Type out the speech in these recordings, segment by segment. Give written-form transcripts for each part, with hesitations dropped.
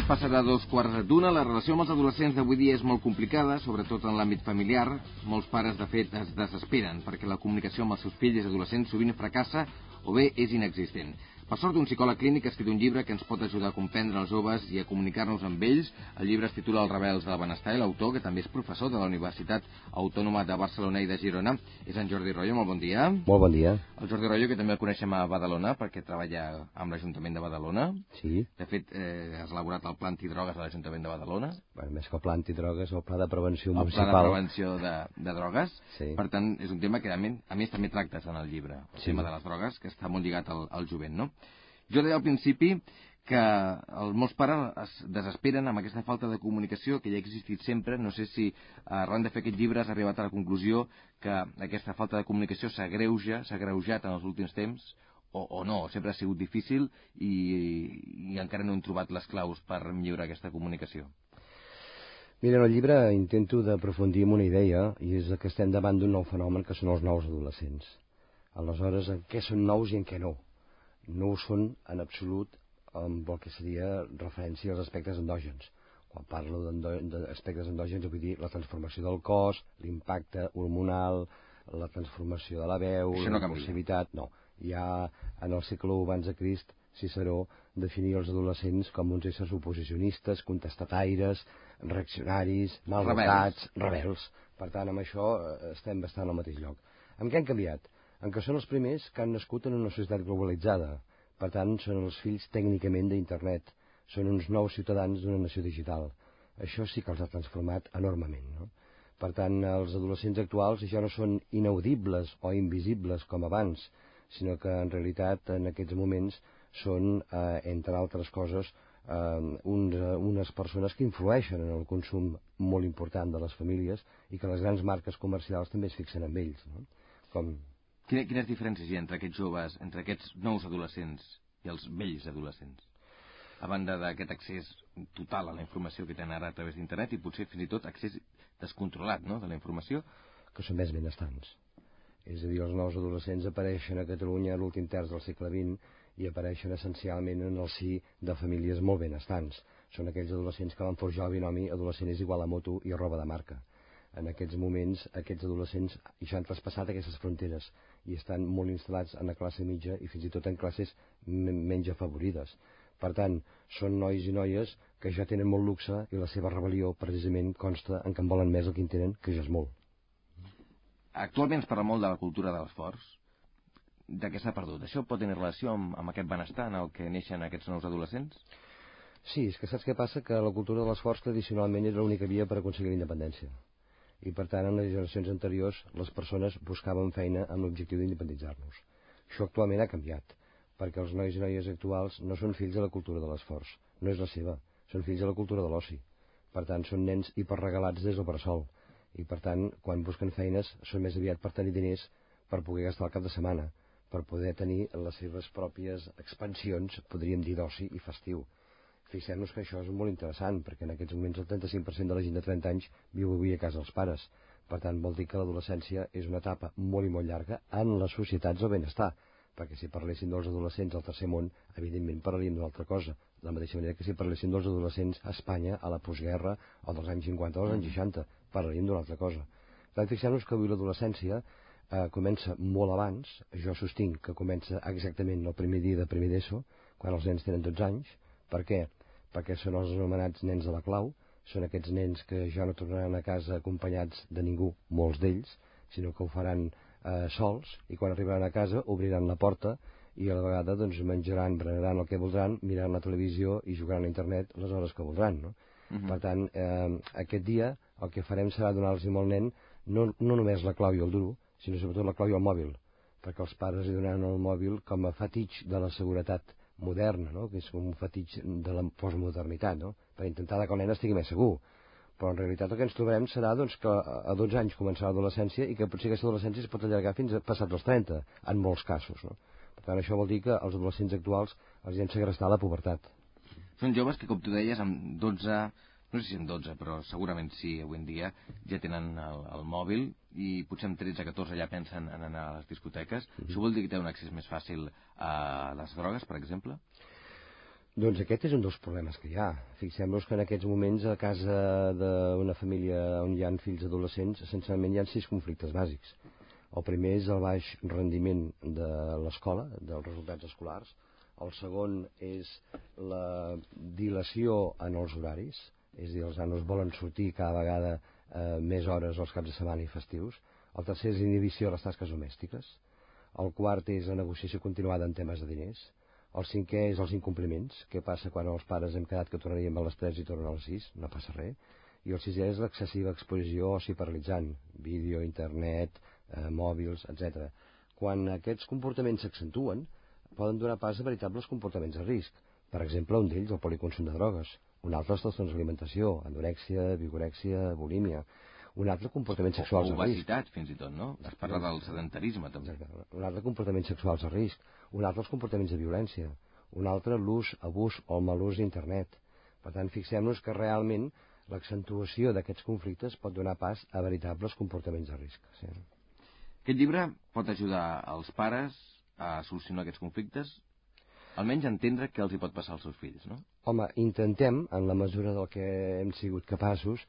passa de 2:15. La relació amb els adolescents d'avui dia és molt complicada, sobretot en l'àmbit familiar. Molts pares, de fet, es desesperen perquè la comunicació amb els seus fills adolescents sovint fracassa o bé és inexistent. Per sort, un psicòleg clínic ha escrit un llibre que ens pot ajudar a comprendre els joves i a comunicar-nos amb ells. El llibre es titula Els rebels del benestar i l'autor, que també és professor de la Universitat Autònoma de Barcelona i de Girona, és en Jordi Royo. Molt bon dia. Molt bon dia. El Jordi Royo, que també el coneixem a Badalona, perquè treballa amb l'Ajuntament de Badalona. Sí. De fet, has elaborat el Pla Antidrogues de l'Ajuntament de Badalona. Bueno, més que el Pla Antidrogues, el Pla de Prevenció Municipal. El Pla de Prevenció de Drogues. Sí. Per tant, és un tema que, a més, també tractes en el llibre, el tema de les drogues, que està molt lligat al jovent, no? Jo deia al principi que molts pares es desesperen amb aquesta falta de comunicació que ja ha existit sempre. No sé si arran de fer aquest llibre has arribat a la conclusió que aquesta falta de comunicació s'ha agreujat en els últims temps o no, sempre ha sigut difícil i encara no hem trobat les claus per millorar aquesta comunicació. Mira, en el llibre intento d'aprofundir en una idea i és que estem davant d'un nou fenomen que són els nous adolescents. Aleshores, en què són nous i en què no? No ho són en absolut amb el que seria referència als aspectes endògens. Quan parlo d'aspectes endògens vull dir la transformació del cos, l'impacte hormonal, la transformació de la veu, la impulsivitat... No, ja en el segle I abans de Crist Ciceró definia els adolescents com uns éssers oposicionistes, contestataires, reaccionaris, malvadats, rebels. Per tant, amb això estem bastant al mateix lloc. En què han canviat? En què són els primers que han nascut en una societat globalitzada. Per tant, són els fills tècnicament d'internet. Són uns nous ciutadans d'una nació digital. Això sí que els ha transformat enormement, no? Per tant, els adolescents actuals ja no són inaudibles o invisibles com abans, sinó que en realitat en aquests moments són, entre altres coses, unes persones que influeixen en el consum molt important de les famílies i que les grans marques comercials també es fixen en ells, no? Quines diferències hi ha entre aquests joves, entre aquests nous adolescents i els vells adolescents? A banda d'aquest accés total a la informació que tenen ara a través d'internet i potser fins i tot accés descontrolat, no?, de la informació. Que són més benestants. És a dir, els nous adolescents apareixen a Catalunya a l'últim terç del segle XX i apareixen essencialment en el si de famílies molt benestants. Són aquells adolescents que van forjar el binomi adolescent és igual a moto i roba de marca. En aquests moments, aquests adolescents ja han traspassat aquestes fronteres i estan molt instal·lats en la classe mitja i fins i tot en classes menys afavorides. Per tant, són nois i noies que ja tenen molt luxe i la seva rebel·lió precisament consta en que en volen més el que en tenen, que ja és molt. Actualment es parla molt de la cultura de l'esforç. De què s'ha perdut? Això pot tenir relació amb aquest benestar en el que neixen aquests nous adolescents? Sí, és que saps què passa? Que la cultura de l'esforç tradicionalment era l'única via per aconseguir la independència. I per tant en les generacions anteriors les persones buscaven feina amb l'objectiu d'independitzar-nos. Això actualment ha canviat, perquè els nois i noies actuals no són fills de la cultura de l'esforç, no és la seva, són fills de la cultura de l'oci. Per tant, són nens hiperregalats des del bressol, i per tant, quan busquen feines són més aviat per tenir diners per poder gastar el cap de setmana, per poder tenir les seves pròpies expansions, podríem dir d'oci i festiu. Fixem-nos que això és molt interessant, perquè en aquests moments el 35% de la gent de 30 anys viu avui a casa dels pares. Per tant, vol dir que l'adolescència és una etapa molt i molt llarga en les societats del benestar, perquè si parléssim dels adolescents al tercer món, evidentment parlaríem d'una altra cosa, de la mateixa manera que si parléssim dels adolescents a Espanya a la postguerra o dels anys 50 o dels anys 60, parlaríem d'una altra cosa. Per tant, fixem-nos que avui l'adolescència comença molt abans, jo sostinc que comença exactament el primer dia de primer d'ESO, quan els nens tenen 12 anys. Per què? Perquè són els anomenats nens de la clau, són aquests nens que ja no tornaran a casa acompanyats de ningú, molts d'ells, sinó que ho faran sols, i quan arribaran a casa obriran la porta i a la vegada doncs, menjaran, berenaran el que voldran, miraran la televisió i jugaran a internet les hores que voldran, no? Per tant, aquest dia el que farem serà donar-los al nen no només la clau i el duro, sinó sobretot la clau i el mòbil, perquè els pares li donaran el mòbil com a fetitx de la seguretat moderna, no? Que és un fetitx de la postmodernitat, no? Per intentar que el nen estigui més segur. Però en realitat el que ens trobarem serà doncs, que a 12 anys començarà l'adolescència i que potser aquesta adolescència es pot allargar fins a passats els 30, en molts casos, no? Per tant, això vol dir que els adolescents actuals els hi han segrestat la pubertat. Són joves que, com tu deies, amb 12... No sé si amb 12, però segurament sí, avui en dia ja tenen el mòbil i potser amb 13, 14 ja pensen en anar a les discoteques. Això vol dir que té un accés més fàcil a les drogues, per exemple? Doncs aquest és un dels problemes que hi ha. Fixem-nos que en aquests moments a casa d'una família on hi ha fills adolescents, essencialment hi ha 6 conflictes bàsics. El primer és el baix rendiment de l'escola, dels resultats escolars. El segon és la dilació en els horaris, és a dir, els nanos volen sortir cada vegada més hores als caps de setmana i festius. El tercer és inhibició a les tasques domèstiques. El quart és la negociació continuada en temes de diners. El cinquè és els incompliments. Què passa quan els pares hem quedat que tornaríem a les 3 i tornen a les 6? No passa res. I el sisè és l'excessiva exposició oci paralitzant, vídeo, internet, mòbils, etc. Quan aquests comportaments s'accentuen, poden donar pas a veritables comportaments de risc. Per exemple, un d'ells, el policonsum de drogues. Un altre, els trastorns d'alimentació, anorèxia, vigorèxia, bulímia. Un altre, comportaments sexuals a risc. Obesitat, fins i tot, no? Es parla del sedentarisme, també. Un altre, comportaments sexuals a risc. Un altre, els comportaments de violència. Un altre, l'ús, abús o el mal ús d'internet. Per tant, fixem-nos que realment l'accentuació d'aquests conflictes pot donar pas a veritables comportaments de risc. Sí. Aquest llibre pot ajudar els pares a solucionar aquests conflictes, almenys a entendre què els hi pot passar als seus fills, no? Home, intentem, en la mesura del que hem sigut capaços,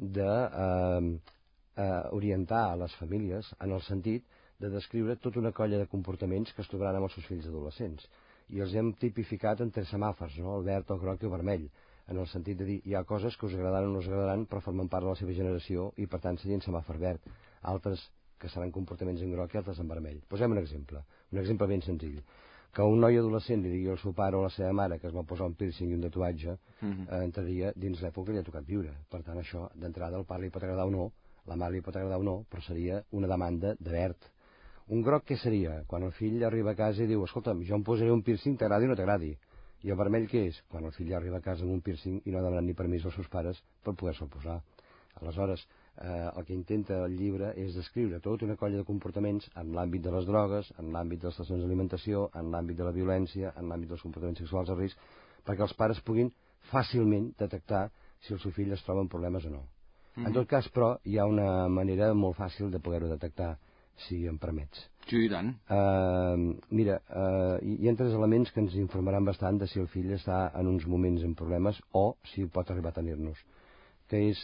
d'orientar a les famílies en el sentit de descriure tota una colla de comportaments que es trobaran amb els seus fills adolescents. I els hem tipificat en 3 semàfors, no? El verd, el groc i el vermell, en el sentit de dir, hi ha coses que us agradaran o no us agradaran, però formen part de la seva generació i per tant serien semàfor verd. Altres que seran comportaments en groc i altres en vermell. Posem un exemple ben senzill. Que un noi adolescent li digui al seu pare o a la seva mare que es va posar un piercing i un tatuatge, entraria dins l'època que li ha tocat viure. Per tant, això, d'entrada, al pare li pot agradar o no, la mare li pot agradar o no, però seria una demanda de verd. Un groc què seria? Quan el fill arriba a casa i diu, escolta'm, jo em posaré un piercing, t'agradi o no t'agradi. I el vermell què és? Quan el fill arriba a casa amb un piercing i no ha demanat ni permís als seus pares per poder-se'l posar. Aleshores, el que intenta el llibre és descriure tota una colla de comportaments en l'àmbit de les drogues, en l'àmbit de les trastorns d'alimentació, en l'àmbit de la violència, en l'àmbit dels comportaments sexuals a risc, perquè els pares puguin fàcilment detectar si el seu fill es troba en problemes o no. En tot cas, però, hi ha una manera molt fàcil de poder-ho detectar, si em permets. Sí, i tant. Mira, hi ha 3 elements que ens informaran bastant de si el fill està en uns moments en problemes o si pot arribar a tenir-nos, que és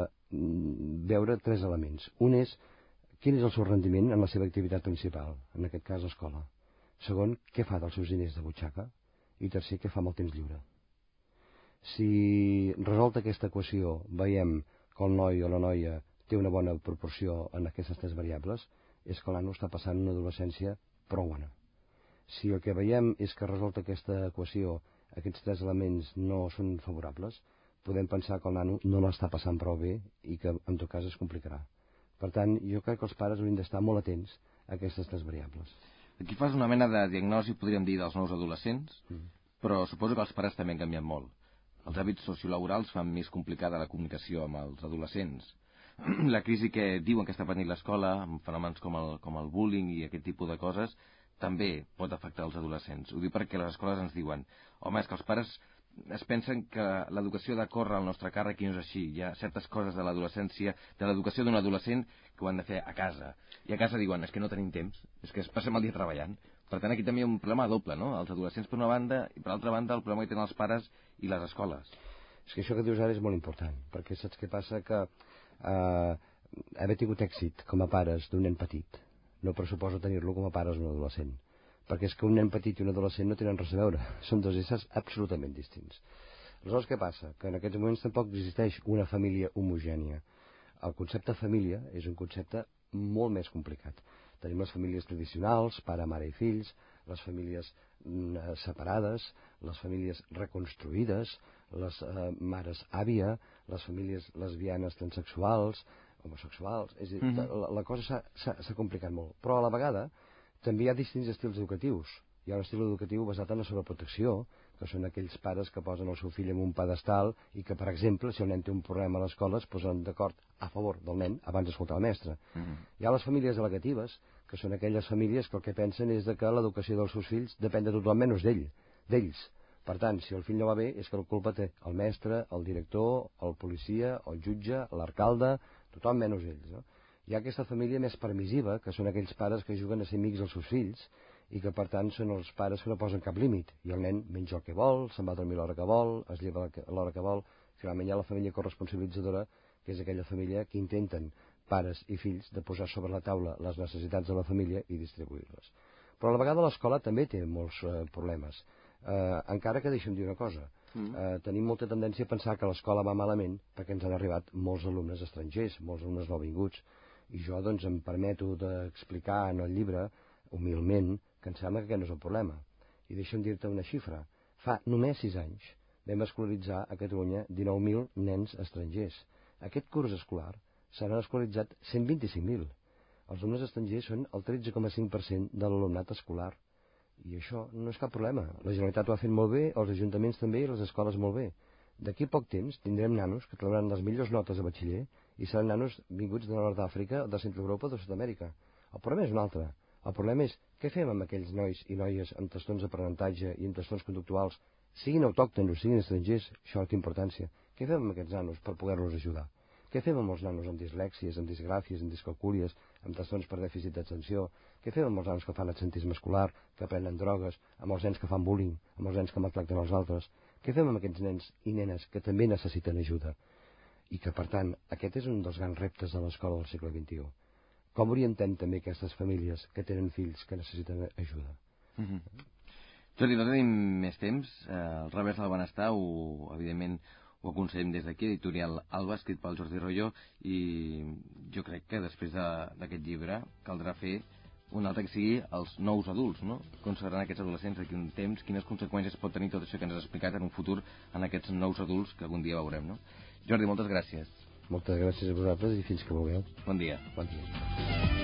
veure 3 elements. Un és quin és el seu rendiment en la seva activitat principal, en aquest cas l'escola. Segon, què fa dels seus diners de butxaca? I tercer, què fa amb el temps lliure? Si resolta aquesta equació veiem que el noi o la noia té una bona proporció en aquestes 3 variables, és que l'ano està passant una adolescència prou bona. Si el que veiem és que resolta aquesta equació, aquests 3 elements no són favorables, podem pensar que el nano no l'està passant prou bé i que en tot cas es complicarà. Per tant, jo crec que els pares haurien d'estar molt atents a aquestes 3 variables. Aquí fas una mena de diagnosi, podríem dir, dels nous adolescents, però suposo que els pares també han canviat molt. Els hàbits sociolaborals fan més complicada la comunicació amb els adolescents. La crisi que diuen que està patint l'escola, amb fenòmens com el bullying i aquest tipus de coses, també pot afectar els adolescents. Ho dic perquè les escoles ens diuen, home, és que els pares es pensen que l'educació ha de córrer al nostre càrrec i no és així. Hi ha certes coses de l'adolescència, de l'educació d'un adolescent, que ho han de fer a casa. I a casa diuen, és que no tenim temps, és que passem el dia treballant. Per tant, aquí també hi ha un problema doble, no? Els adolescents per una banda, i per l'altra banda el problema que tenen els pares i les escoles. És que això que dius ara és molt important, perquè saps què passa? Que haver tingut èxit com a pares d'un nen petit no pressuposa tenir-lo com a pares d'un adolescent. Perquè és que un nen petit i un adolescent no tenen res a veure, són 2 éssers absolutament distints. Aleshores, què passa? Que en aquests moments tampoc existeix una família homogènia. El concepte família és un concepte molt més complicat. Tenim les famílies tradicionals, pare, mare i fills, les famílies separades, les famílies reconstruïdes, les mares àvia, les famílies lesbianes transsexuals, homosexuals. És a dir, la cosa s'ha complicat molt. Però a la vegada també hi ha distints estils educatius. Hi ha un estil educatiu basat en la sobreprotecció, que són aquells pares que posen el seu fill en un pedestal i que, per exemple, si el nen té un problema a l'escola, es posen d'acord a favor del nen abans d'escoltar el mestre. Hi ha les famílies delegatives, que són aquelles famílies que el que pensen és que l'educació dels seus fills depèn de tothom menys d'ells. Per tant, si el fill no va bé, és que la culpa té el mestre, el director, el policia, el jutge, l'alcalde, tothom menys ells, no? Hi ha aquesta família més permissiva, que són aquells pares que juguen a ser amics dels seus fills i que per tant són els pares que no posen cap límit, i el nen menja el que vol, se'n va a dormir a l'hora que vol, es lleva a l'hora que vol. Finalment hi ha la família corresponsabilitzadora, que és aquella família que intenten pares i fills de posar sobre la taula les necessitats de la família i distribuir-les. Però a la vegada l'escola també té molts problemes, encara que deixem dir una cosa. Tenim molta tendència a pensar que l'escola va malament perquè ens han arribat molts alumnes estrangers, molts alumnes nouvinguts, i jo doncs em permeto d'explicar en el llibre, humilment, que em sembla que aquest no és el problema. I deixa'm dir-te una xifra. Fa només 6 anys vam escolaritzar a Catalunya 19.000 nens estrangers. Aquest curs escolar s'han escolaritzat 125.000. Els alumnes estrangers són el 13,5% de l'alumnat escolar. I això no és cap problema. La Generalitat ho ha fet molt bé, els ajuntaments també i les escoles molt bé. D'aquí a poc temps tindrem nanos que trobaran les millors notes a batxiller i seran nanos vinguts de Nord d'Àfrica, de Centre Europa o de Sud-amèrica. El problema és un altre. El problema és què fem amb aquells nois i noies amb trastorns d'aprenentatge i amb trastorns conductuals, siguin autòctons o siguin estrangers, això té importància. Què fem amb aquests nanos per poder-los ajudar? Què fem amb els nanos amb dislèxies, amb disgràfies, amb discalcúlies, amb trastorns per dèficit d'atenció? Què fem amb els nanos que fan absentisme escolar, que prenen drogues, amb els nens que fan bullying, amb els nens que maltracten els altres? Què fem amb aquests nens i nenes que també necessiten ajuda? I que, per tant, aquest és un dels grans reptes de l'escola del segle XXI. Com orientem també aquestes famílies que tenen fills que necessiten ajuda? Jordi, no tenim més temps. El revers del benestar, evidentment, ho aconsellem des d'aquí, editorial Alba, escrit pel Jordi Royo, i jo crec que després d'aquest llibre caldrà fer un altre que sigui els nous adults, no? Com seran aquests adolescents d'aquí un temps, quines conseqüències pot tenir tot això que ens has explicat en un futur en aquests nous adults que algun dia veurem, no? Jordi, moltes gràcies. Moltes gràcies a vosaltres i fins que vulgueu. Bon dia. Bon dia.